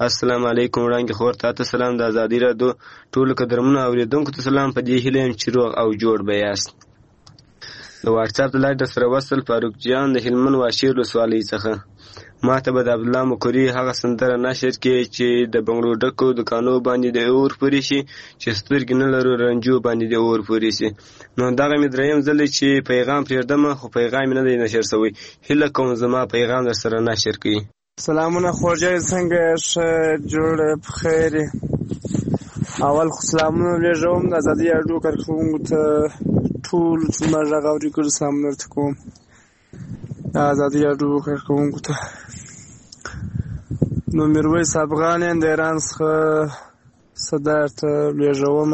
السلام علیکم. وړاندې خور ته سلام. د ازادي راډیو ټولو قدرمنو اوریدونکو ته سلام. په دې هیله یم چې روغ او جوړ به یاست. د واتس اپ لایډ سره وصل فاروق جان د هلمند واشیر ولسوالۍ څخه ما ته به د عبدالله مکوري هغه سندره نشر کې چې د بنګلو ډکو دکانو باندې د اور پورې شي چې سترګې نه لرو رنجو باندې د اور پورې شي. نو دغه مې دریم ځل چې پیغام پرېږدم خو پیغام نه دی نشر شوی. هیله کوم زما پیغام در سره نشر کړي. سلامونه خورجای څنګه ښه جوړ بخیر. اول خو سلامونه لېږم د ازادي راډیو کارکوونکو ته ټول چې ما غږ اوري کړي سلامونه درته کوم. د ازادي راډیو کارکوونکو ته نو میرویس افغان یم د ایران څخه صدر ته لېږوم.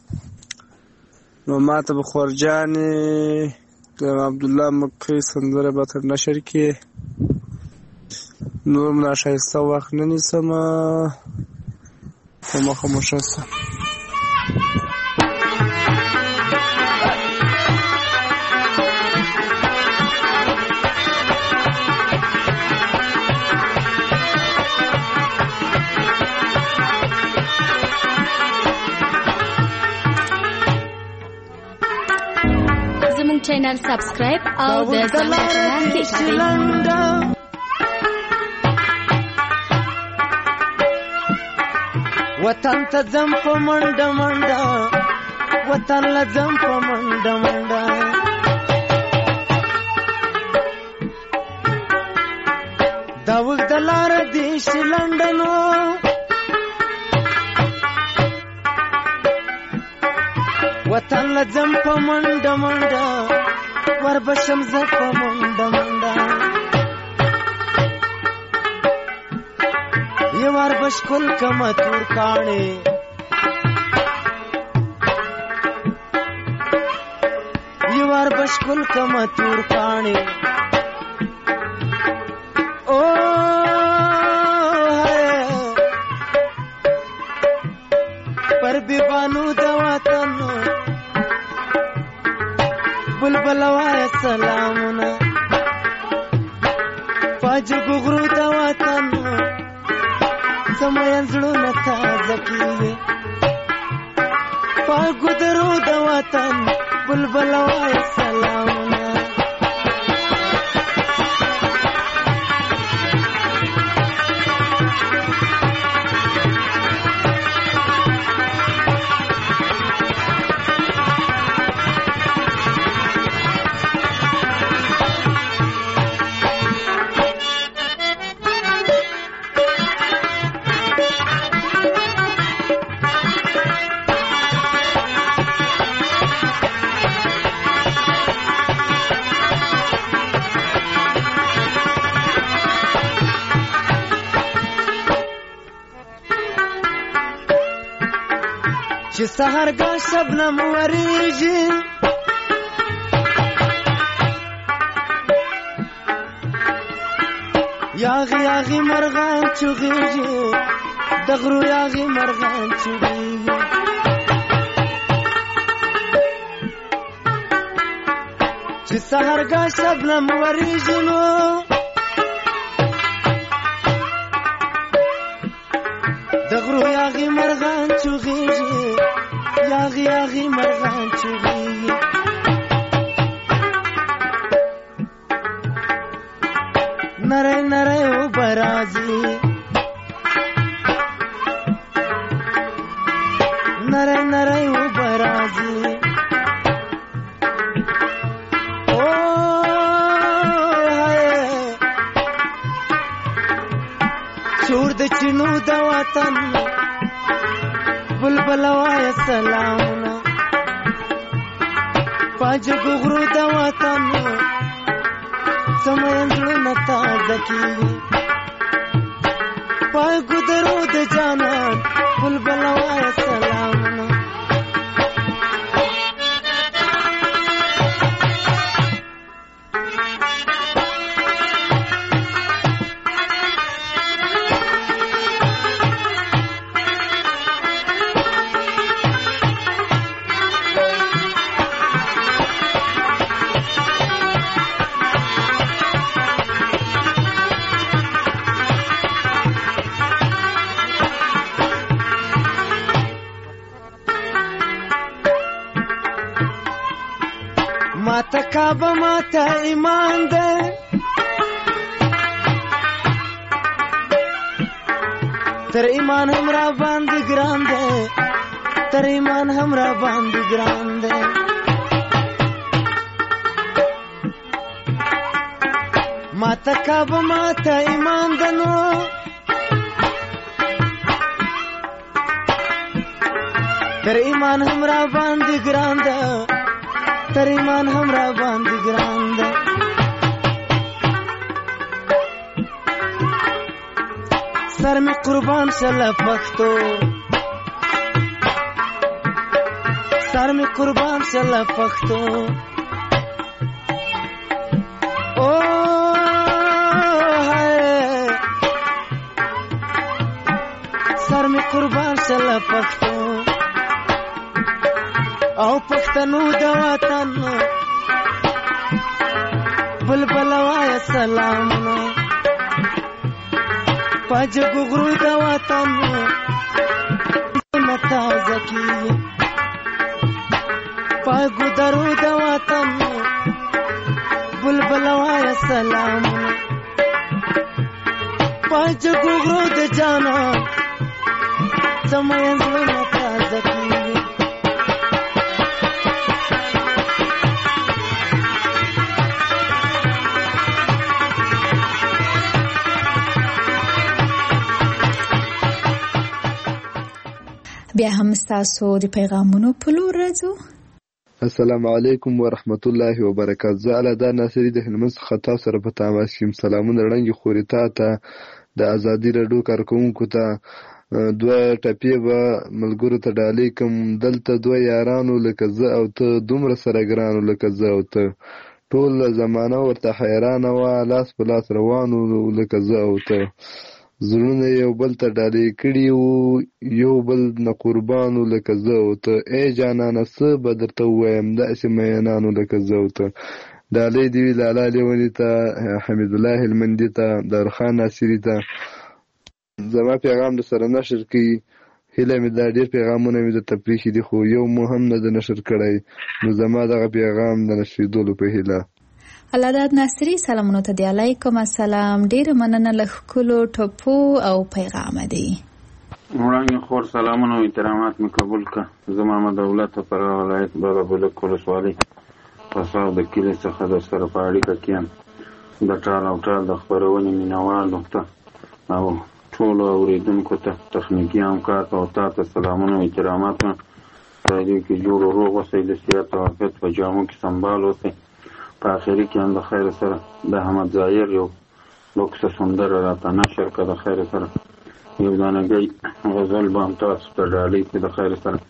نو ما ته به خورجانې د عبدالله مکۍ سندره به تر نشر کړي. نور ملا ښایسته وخت نه نیسم په مخه مو ښه شه. زموږ چینل سبسکرایب او د زنګ بټن کلیک وطن ته ځم په منډه منډه، وطن له ځم په منډه منډه. دا اوږده لاره دې شي لنډنو، وطن له ځم په منډه منډه، وربشم زه په منډه منډه. یوار بشکل کما تور کاڼې، یوار بشکل کما تور کاڼې. او پر بیبانو د وطن بلبل وایه سلامونه، پاجګو غرو د وطن سمین زړونه تازه کیږي. پاګو درو د وطن بلبل وایه سلامونه. چې سهرګاه شبنم وریږي، یاغي یاغي مرغان چغېږي، د غرو یاغي مرغان چغېږي. چې سهرګاه شبنم وریږي نو د غرو یاغي مرغان چغېږي، یاغي یاغي مرغان چغېږي. نری نری اوبه راځي، نری نری اوبه راځي. او چور د چینو د وطن بلبل وایه سلامونه، پاجګو غرو د وطن سمین زړونه تازه کیږي. پاګو درو د جانان بلبل وایه سلامونه. ماته کعبه ماته ایمان ده تر ایمان هم را باندې ګران ده تر ایمان هم را باندې ګران ده ماته کعبه ماته ایمان ده نو تر ایمان هم را باندې ګران ده تر ایمان هم را باندې ګران ده سر می قربان شله پښتو سر می قربان شله پښتو او سر می قربان شله پښتو او پښتنو د وطن بلبل وای سلام پاجګو غرو د وطن متا زکی پاګو درو د وطن بلبل وای سلام پاجګو غرو د جانا سمين متا زکی بیا هم ستاسو د پیغامونو په لور راځو. السلام علیکم ورحمت الله وبرکاته. زه علاء ناصری د هلمند څخه تاسو سره په تماس یم. سلامونه وړاندې خوري ته د ازادي راډیو کارکونکو ته دوه ټپې به ملګرو ته ډالۍ کوم. دلته دوه یارانو لکه زه او ته دومره سره ګرانو لکه زه او ته ټول زمانه ورته حیرانه وه لاس په لاس روانو لکه زه او ته زړونه یو بل ته ډالۍ کړي وو یو بل نه قربانو لکه زه او ته ای جانانه څه به درته ووایم داسې مینانو لکه زه او ته. ډالۍ دې وي لالا لیوني ته حمید الله هلمندي ته دارخان ناصري ته. زما پیغام د سره نشر کړي هیله مې دا ډېر پیغامونه مې درته پرېښي دي خو یو مو هم نه ده نشر کړی نو زما دغه پیغام د نشریدلو په هیله. علادات ناصری سلامونو ته دی. علیکم السلام. ډیره مننه له ښکلو ټپو او پیغام دی. وړاندې خور سلامونه او احترامات مې قبول کړه. زه محمد دولت فراه ولایت بابا بلک ولسوالۍ پساو د کلي څخه در سره په اړیکه کې یم. د ټال او ټال د خپرونې مینوالو ته او ټولو اورېدونکو ته تخنیکي همکار ته او تا ته سلامونه او احترامات. راډیو کې جوړ و روغ اوسئ د صحت او عافیت په جامو کې سنبال اوسئ. په آخري کې هم د خیر سره د احمد ظاهر یو بکسه سندره راته نشر کړه د خیر سره یو دانګۍ غزل به هم تاسو ته ډالۍ کړي د خیر سره.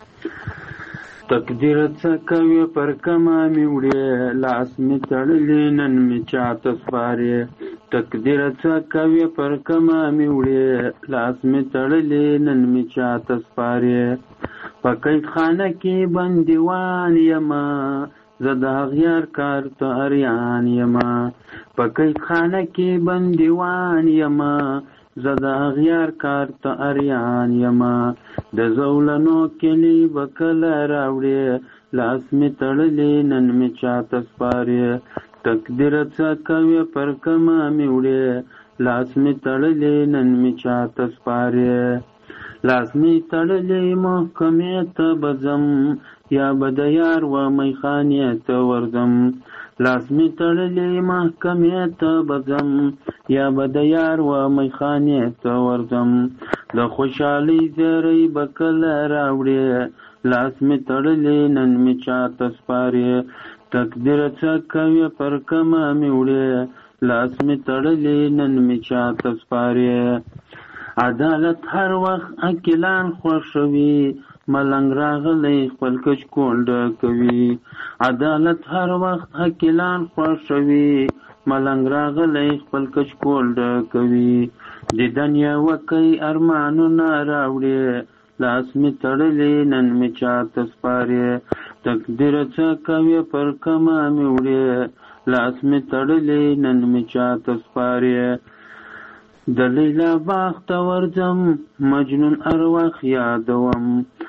تقدیر څه کوي پر کمه مې وړې لاس مې تړلې نن مې چاته سپارې. تقدیر څه کوي پر کمه مې وړې لاس مې تړلې نن مې چاته سپارې. په قید خانه کې بندیوان یمه زه د اغیار کار ته اریان یمه. په قید خانه کې بندیوان یمه زه د اغیار کار ته اریان یمه. د زولنو کلی به کله راوړې لاس مې تړلې نن مې چاته سپارې. تقدیر څه کوي پر کمه مې وړې لاس مې تړلې نن مې چاته سپارې. لاس مې تړلې محکمې ته به ځم یا به د یار و میخانې ته ورځم. لاس مې تړلې محکمې ته به ځم یا به د یار و میخانې ته ورځم. د خوشحالۍ زیری به کله راوړې لاس مې تړلې نن مې چاته سپارې. تقدیر څه کوي پر کمه مې وړې لاس مې تړلې نن مې چاته سپارې. عدالت هر وخت عاقلان خوښوي ملنګ راغلی خپل کچ کونډه کوي. عدالت هر وخت عاقلان خوښوي ملنګ راغلی خپل کچ کونډه کوي. دیدن یې وکئ ارمانونه راوړې لاس مې تړلې نن مې چاته سپارې. تقدیر څه کوي پر کمه مې وړې لاس مې تړلې نن مې چاته سپارې. د لیلا باغ ته ورځم مجنون ارواح یادوم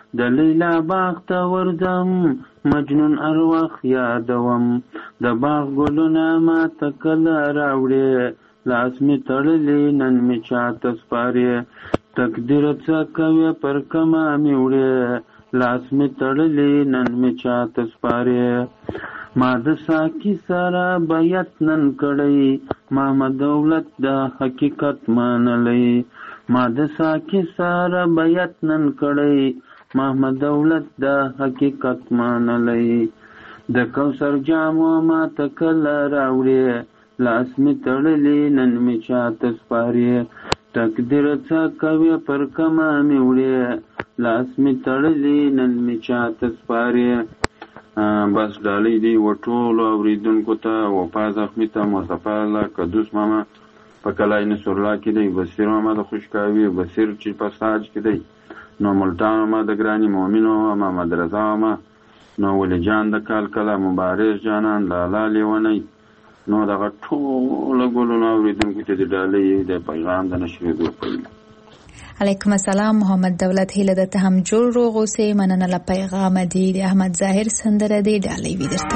د لیلا باغ ته ورځم مجنون ارواح یادوم د باغ ګلونه ماته کله راوړې لاس مې تړلې نن مې چاته سپارې تقدیر څه کوي پر کما مې وړې لاس مې تړلې نن مې چاته سپارې ما د ساقي سره بیعت نن کړی محمد دولت د حقیقت منلی ما د ساقي سره بیعت نن کړی محمد دولت د حقیقت منلی د کوثر جامو ما ته کله راوړې لاس مې تړلې نن مې چاته سپارې تقدیر څه کوي پر کما مې وړې لاس مې تړلې نن مې چاته سپارې بس ډالۍ دی و ټولو اورېدونکو ته وفا زخمي ته مصطفی الله قدوس ماما په کلای نصر الله کې دی بصیر ماما د خوشکاوي بصیر چې په ساج کې دی نو ملتان ماما د ګراني مؤمنو محمد رضا ماما نو ولی جان د کال کله مبارز جانان لالا لیونی نو دغه ټولو ګلونو اورېدونکو ته د ډالۍ د پیغام د نشریدو کوي علیکم السلام محمد دولت هیله ده ته هم جوړ روغ اوسې مننه له پیغام دی د احمد ظاهر سندره دی ډالۍ وي درته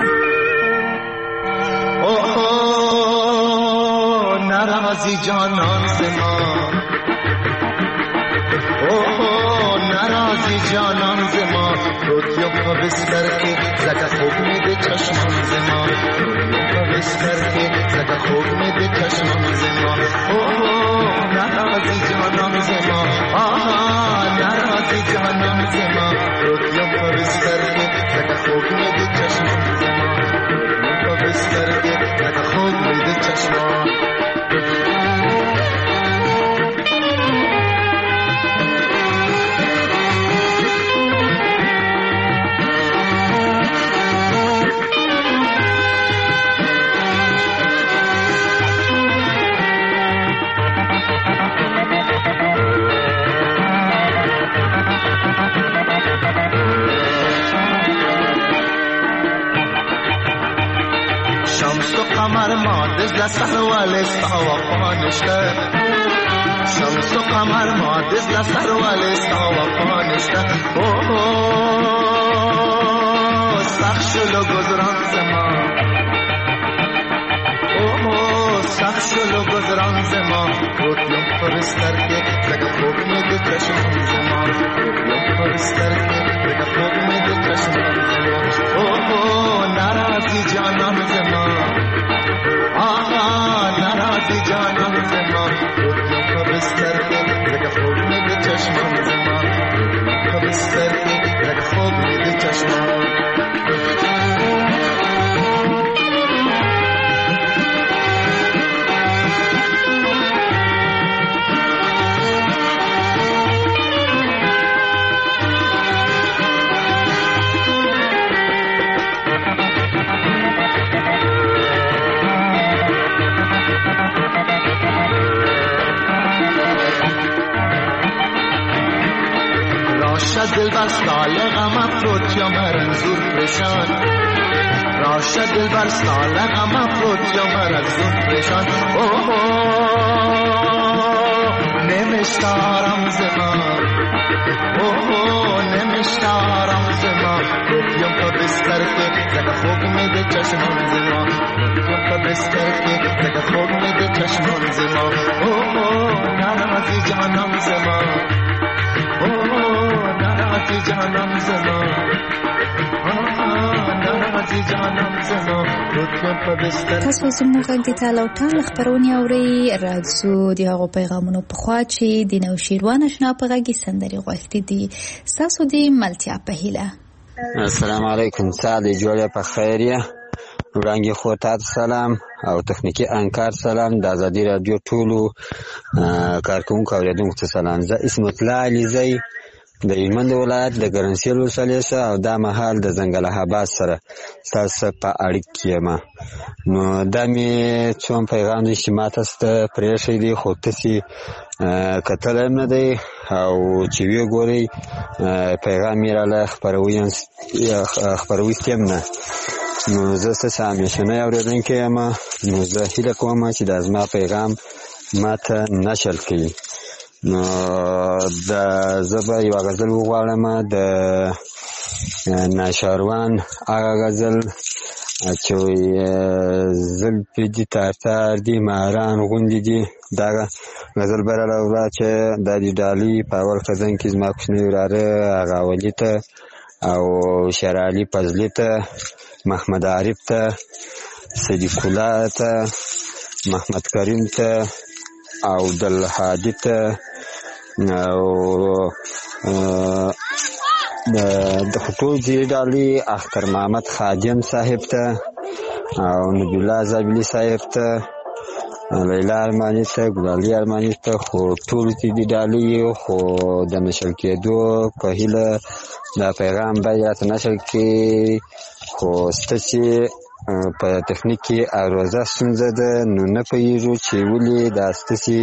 ناراضی جانان زما ناراضی جانان زما روتیو په بستر کې زکه خوب مې د چشمان زما روتیو په بستر کې زکه خوب مې د چشمان زما ناراضی جانان زما ناراضی جانان زما روتیو په بستر کې زکه خوب مې د چشمان زما روتیو په بستر کې زکه خوب مې د چشمان قمر ما دزل سر والستا وفانشته شمس و قمر ما دزل سر والستا وفانشته سخشلو گذران زما سخشلو گذران زما روتیم فرستر که زگه خوب میده چشمان زما روتیم فرستر که زگه خوب میده چشمان زما ناراضی جانان زما ناراضی جانان زما روتیم فرستر که زگه خوب میده چشمان زما روتیم فرستر که زگه خوب میده چشمان دل بر سال غم افروت یا مرنزور پریشان راشد دل بر سال غم افروت یا مرنزور پریشان نمیشتارم زمان نمیشتارم زمان روتیم که بستر که زگه خوب میده چشمان زمان روتیم که بستر که زگه خوب میده چشمان زمان ناراضی جانم زمان ناراضی جانم زمان ناراضی جانم زمان روتیم په بستر. تاسو زموږ غږ د تاله او ټال خبرونه اورئ. راځو د هغو پیغامونو په خوا چې د نوشیروان اشنا په غږ سندرې غوښتي دي. ستاسو د ملتیا په هیله. السلام علیکم. سعد جوړه په خیریه. وړاندې خو تاسو سلام او تخنیکی انکار سلام. د ازادي رادیو ټولو کارکونکو اوریدونکو ته سلام. زه اسمت الله علیزی د هلمند ولایت د ګرنسیل ولسوالۍ څخه او دا مهال د ځنګل آباد سره تاسو په اړیکه یم. نو دا مې څوم پیغام دی چې ما تاسو ته پرېښی دی خو تاسو کتلی نه دی او چې ویې ګورئ پیغام یې راله خپروي یم نه. نو زه ستاسو همیشنی اورېدونکی یم. نو زه هیله کوم چې دا زما پیغام ما ته نشر کړي. نو زه به یوه غزل وغواړم د ناشاروان هغه غزل چې زلفې دي تار دي ماران غوندې دي. دا غزل به راوړه چې دا د ډالۍ په اول خزان کې زما کوچنی وراره هغه ولي ته او شرعلي فضلي ته، محمد عارف ته، صدیق الله ته، محمد کریم ته او عبدالهادي ته او د ټول ځینې ډالۍ اختر محمد خادم صاحب ته او نبی الله زابلي صاحب ته، لیلا ارماني ته، ګلالي ارماني ته، خو ټول دې ډالۍ خو د نشر کېدو په هیله دا پیغام باید راته نشر کړي. خو ستاسې په تخنیک کې عروضه ستونزه ده، نو نه پوهېږو چې ولې دا ستاسې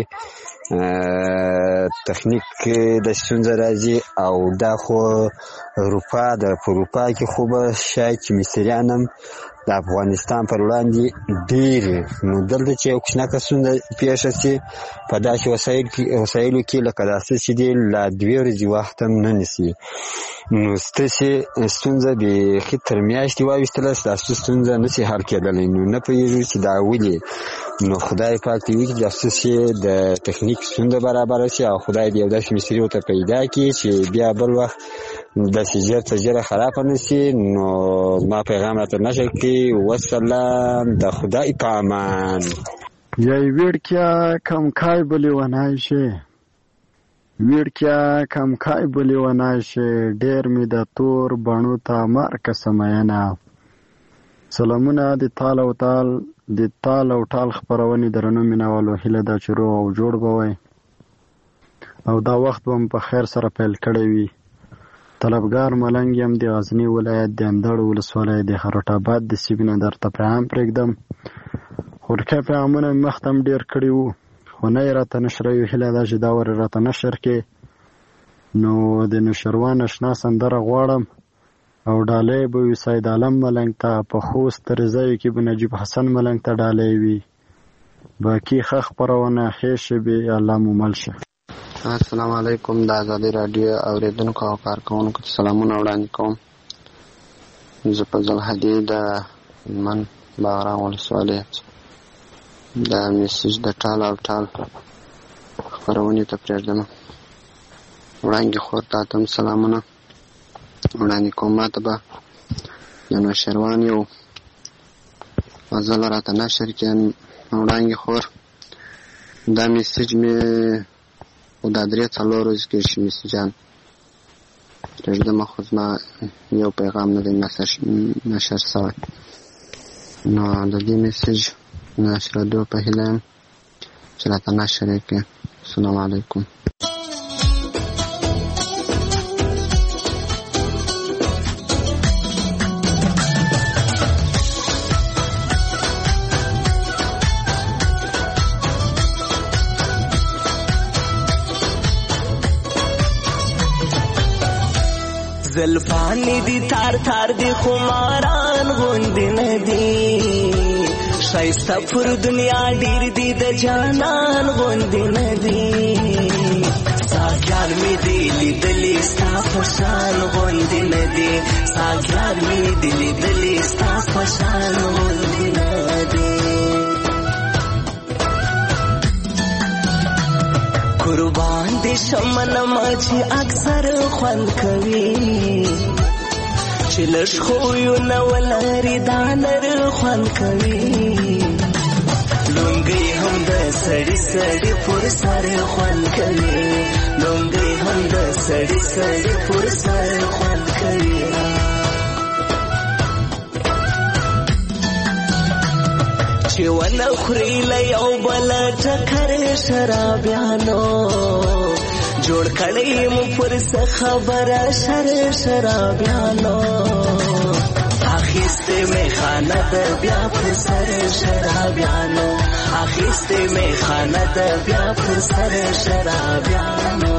تخنیک د ستونزه راځي. او دا خو اروپا ده، په اروپا کې خو به شاید چې مصریان هم د افغانستان پر وړاندې ډېر، نو دلته چې یو کوچنکه ستونزه پېښه شي په داسې وسایلو کې لکه داسې چې دي لا 2 ورځې وخت هم نه نیسي. نو ستاسې ستونزه بیخي تر میاشتې واویستله، ستاسو ستونزه نشي حل کېدلی. نو نه پوهېږو چې دا ولې. نو خدای پاک دې وکړي چې ستاسې د تخنیک ستونزه برابره شي او خدای دې یو داسې مصري ورته پیدا کړي چې بیا بل وخت داسې ژر خرابه نه شي. نو ما پیغام راته نشر کړي. والسلام، د خدای په امان. یای ویړکیا کم کای بلی ونای شي، ویړکیا کم کای بلی ونای شي، ډېر مې د تور بڼو ته مارکه سمیانه. سلامونه د تال او ټال خپرونې درنو مینوالو، هیله ده چې روغ او جوړ به وئ او دا وخت به په خیر سره پیل کړی وي. طلبګار ملنګ یم د غزني ولایت د اندړ ولسوالۍ د خروټ آباد د سیمې نه درته پیغام پرېږدم. خورکه پیغامونه مې مخته هم ډېر کړي وو، خو نه یې راته نشروي. هیله ده چې دا ور راته نشر کې. نو د نوشروان اشنا سندره غواړم او ډالۍ به وي سید عالم ملنګ ته، په خوست رضایو کې به نجیب حسن ملنګ ته ډالۍ وي. باقي ښه خپرونه ښې شبې الله مو مل شه. السلام علیکم. د ازادي راډیو اوریدونکو او کارکوونکو ته سلامونه وړاندې کوم. زه فضل هدي د هلمند باغران ولسوالۍ د میسج د ټال او ټال خپرونې ته پرېږدم. وړاندې خور ته هم سلامونه وړاندې کوم. ما ته به د نوشروان یو غزل راته نشر کړي. وړاندې خور، دا میسج مې خو دا 3-4 ورځې کې شي میسجان پرېږدم، خو زما یو پیغام نه دی نشر شوی. نو د دې میسج نشرېدو په هیله یم چې راته نشر یې کړي. السلام علیکم. زلفانی دی تار تار دی خماران غوندی ندی، شایسته پر دنیا ډیر دی د جانان غوندی ندی. ساګیان می دی لیدلی ستا پشان غوندی ندی، ساګیان می دی لیدلی ستا پشان غوندی ندی. قربان دی شمنم چې اکثر خوند کوي، چې لږ خویونه ولري دا نر خوند کوي. لونګۍ هم د سړي سړي پر سر خوند کوي، لونګۍ هم د سړي سړي پر سر خوند کوي. چې ونه خوري له یو بل ټکر شرابیانو، جوړ کړی مو پر څه خبره شرابیانو. اخیستې مې خانه د بیا پر سر شرابیانو، اخیستې مې خانه د بیا پر سر شرابیانو.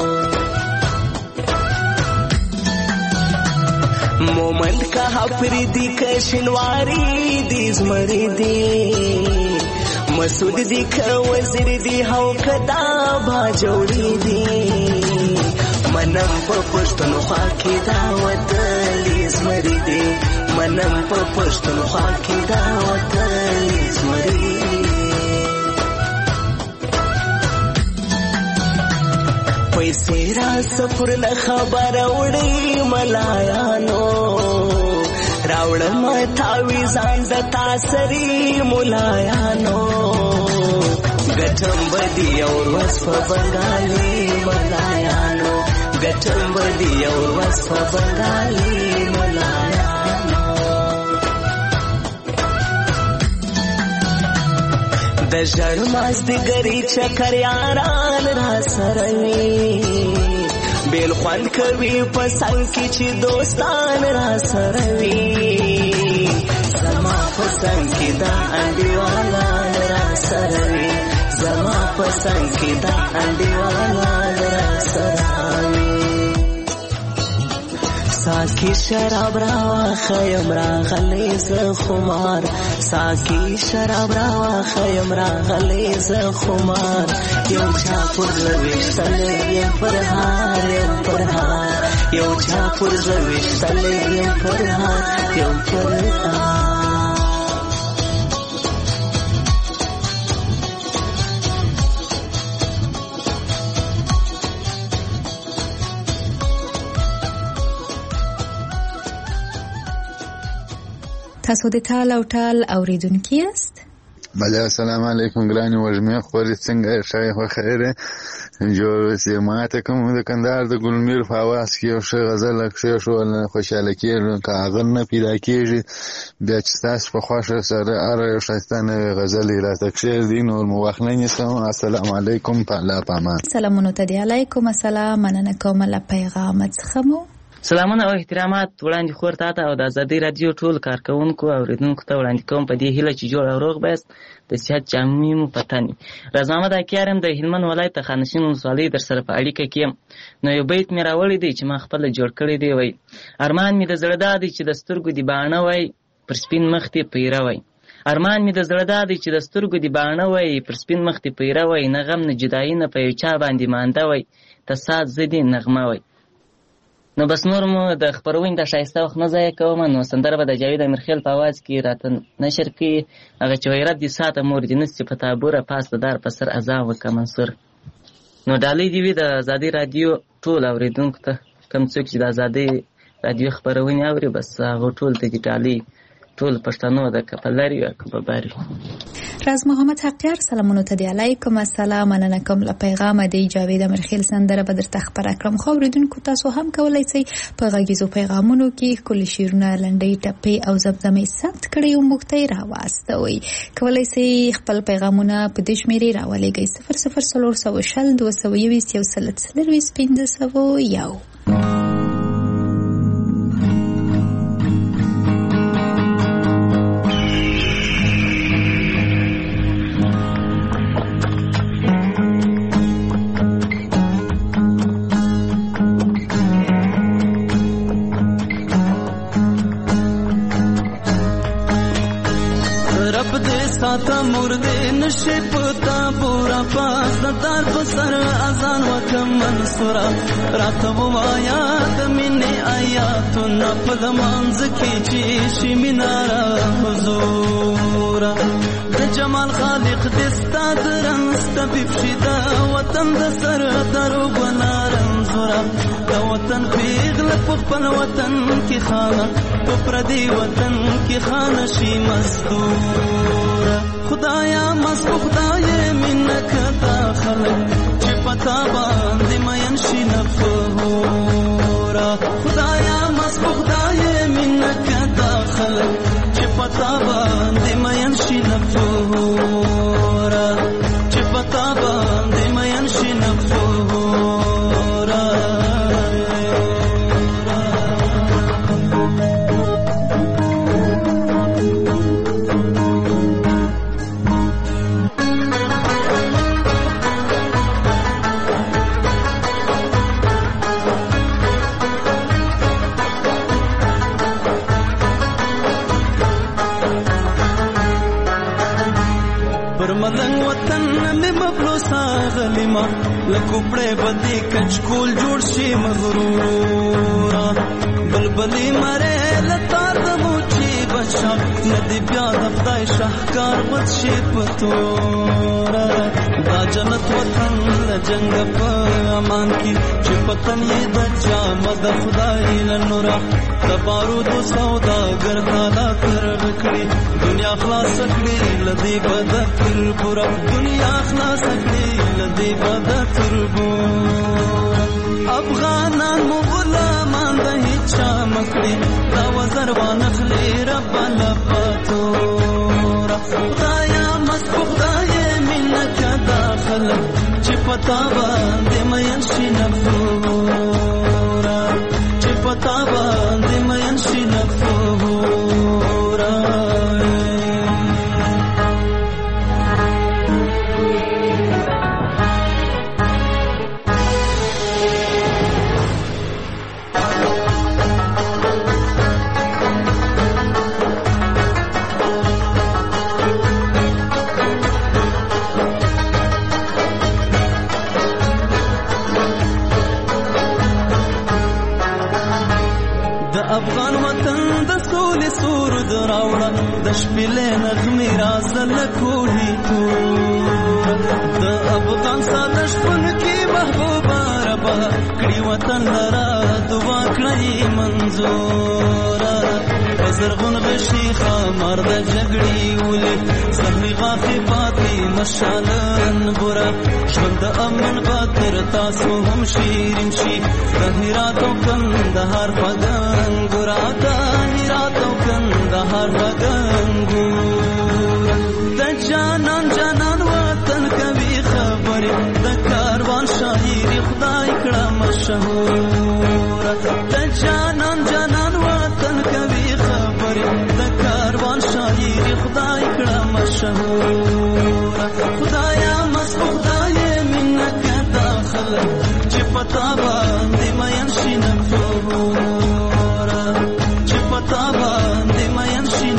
مومند کا پری دی که شنواری دی زمری دی، مسعود دی که وزیر دی هو کدا با جوړی دی منم په پښتونخوا کې دا وطن زمری دی منم په پښتونخوا کې دا وطن زمری پیسې را سفر نه خبر وړي ملایانو راوړم تاوی ځان د تاسری ملایانو ګټم بدی اور وصف بنگالی ملایانو ګټم بدی اور وصف بنگالی ملایانو د ژړماس د ګری چکر یاران را سروي بیل خوان کوي په څنګ کې چې دوستان را سروي زما په څنګ کې دا انډیوالا را سروي زما په څنګ کې دا انډیوالا را سروي ساکی شراب را خیم را غلی ز خمار ساکی شراب را خیم را غلی ز خمار یو چا پر روشتل یم پرهار یم پرهار یو چا پر روشتل یم پرهار یم پرهار تاسو د ټال او ټال اوریدونکي یاست؟ بله السلام علیکم ګرانې وږمې خورې څنګه ښه خو خیره جوړ اوسې ماته کوم د کندهار د ګلمیر په اواز کې یو ښه غزل کښېښول خوشحاله کېږم که هغه نه پیدا کېږي بیا چې ستاسو په خوښه سره هره یو ښایسته نوې غزلې راته کښېږدي نور مو وخت نه نیسم السلام علیکم په الله په امان سلامونه ته دی علیکم السلام مننه کوم له پیغامت څخه مو سلامونه او احترامات وړاندې خور ته او د ازادۍ رادیو ټول کارکونکو او اوریدونکو ته وړاندې کوم په دې هیله چې جوړ او روغ بایست د صحت جامې مو پتني راز محمد اکیارم د هلمند ولایت خانشین ولسوالۍ در سره په اړیکه کې نو یو بیت مې راوړی دی چې ما خپل جوړ کړی دی وای ارمان مې د زړه دی چې د سترګو دی باڼه وای پر سپین مخ ته پیره وای ارمان مې د زړه دی چې د سترګو دی باڼه وای پر سپین مخ ته پیره وای نه غم نه جدایي نه په یو چا باندې مانده وای تسات زدي نغمه وای نو بس نور مو د خبرونې د ښایسته وخت نه ضایع کوم نو سندره به د جاوید امیرخیل په اواز کې راته نشر کړي هغه چې وایي رب دې ساته مور دې نسي په تابوره پاس د دار په سر اذان وکړه منصور نو ډالۍ دې وي د ازادۍ رادیو ټول اورېدونکو ته کوم څوک چې د ازادۍ رادیو خبرونې اوري بس هغه ټول ته دې ډالۍ ټول پښتنو د کپلاري او کباباري راز محمد حقیار سلامونه ته دی علیکم السلام مننه کوم له پیغام دی جاوید امیرخیل سندره به درته خبره کړم خو اوریدونکو تاسو هم کولای شئ په غږیزو پیغامونو کې کلی شیرونه لنډۍ ټپې او زمزمې ثبت کړئ او موږ ته یې راواستوئ کولای شئ خپل پیغامونه په دې شمېرې راولېږئ 00 تا مرده نشی پتا بورا پاس دار بسر ازان وکم منصورا راتو آیات من آیاتنا پد منز کی چیشی منارا حضورا جمال خالق دستا درنست بفشدا وطن دسر درو بنارن زورا دا وطن پیغل پخپل وطن کی خانه پردی وطن کی خانه شی مزدورا خدایا مسکو خدای منک داخل چې پتا باندې مین شي نفورا خدایا مسکو خدای منک داخل چې پتا باندې مین شي نفورا چې پتا باندې مین شي نفورا ملنګ وطن مې مبلوسا غلیما لکوپړې بدی کچکول جوړ شي مغرورا بلبلی مره لتار د موچی بچا ندی بیا د خدای شاهکار بد شي پتورا دا جنت وطن جنگ په امان کی چې پتن یې بچا مد خدای لنورا د بارود سوداګر تعالی تر کړی دنیا خلاص کړی لدی بد تر پورا دنیا خلاص کړی لدی بد تر پورا افغانان مو غلامان د هیڅ مکړي دا وزر وانخلي رب لپاتورا خدایا مسخدای منک داخل چې پتا باندې مېن شي نفورا چې پتا باندې مېن شي نفورا افغان وطن د سولې سور دراوړه د شپلې نغمې رازل کوهي تور د افغان ساده شپن کې محبوبه ربا کړي وطن لرا دعا کړی منظوره زرغون غشي خمر د جګړې ولې زخمي غاخي پاتې مشالن بورا ژوند امن خاطر تاسو هم شیرین شي د هرات او کندهار پګن ګورا د هرات او کندهار پګن ګور د جانان جانان وطن کوي خبره د کاروان شاعر خدای کړه مشهور د جانان جانان وطن کوي د کاروان شاعر خدای کړه مشهور خدایا مسخدای منک داخل چې پتا باندې مېن شي نفورا چې پتا باندې مېن شي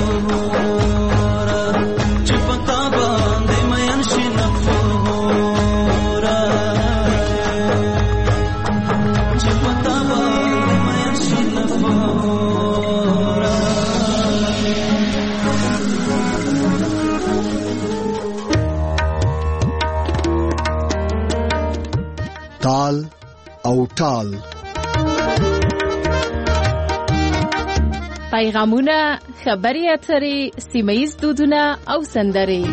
نفورا چې پتا باندې مېن شي نفورا چې پتا باندې مېن شي نفورا تال او ټال پیغامونه خبري اترې سیمه‌ییز دودونه او سندرې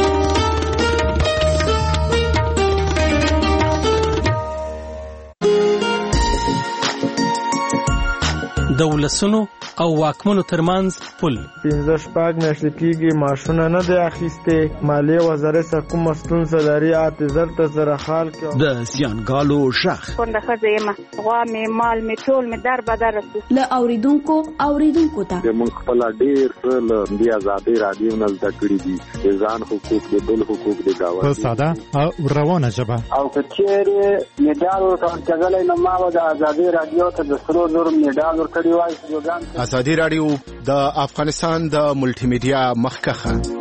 د ولسونو او واکمنو ترمنځ پل 15 میاشتې کېږي معاشونه نه دی اخیستې مالیې وزارت څخه کومه ستونزه لري اعتذار ته سره حال کې د زیانګالو ژغ کونډه ښځه یم غوا مې مال مې ټول مې در بدر رسو له اوریدونکو ته موږ خپل ډېر څه له دې ازادۍ رادیو نه زده کړي دي د ځان حقوق د بل حقوق د دعوت په ساده او روانه ژبه او که چېرې میډال ورکول کېدلی نو ما به د ازادۍ رادیو ته د سرو زرو میډال ورکړی وای. ازادي رادیو د افغانستان د ملټي میډیا مخکخه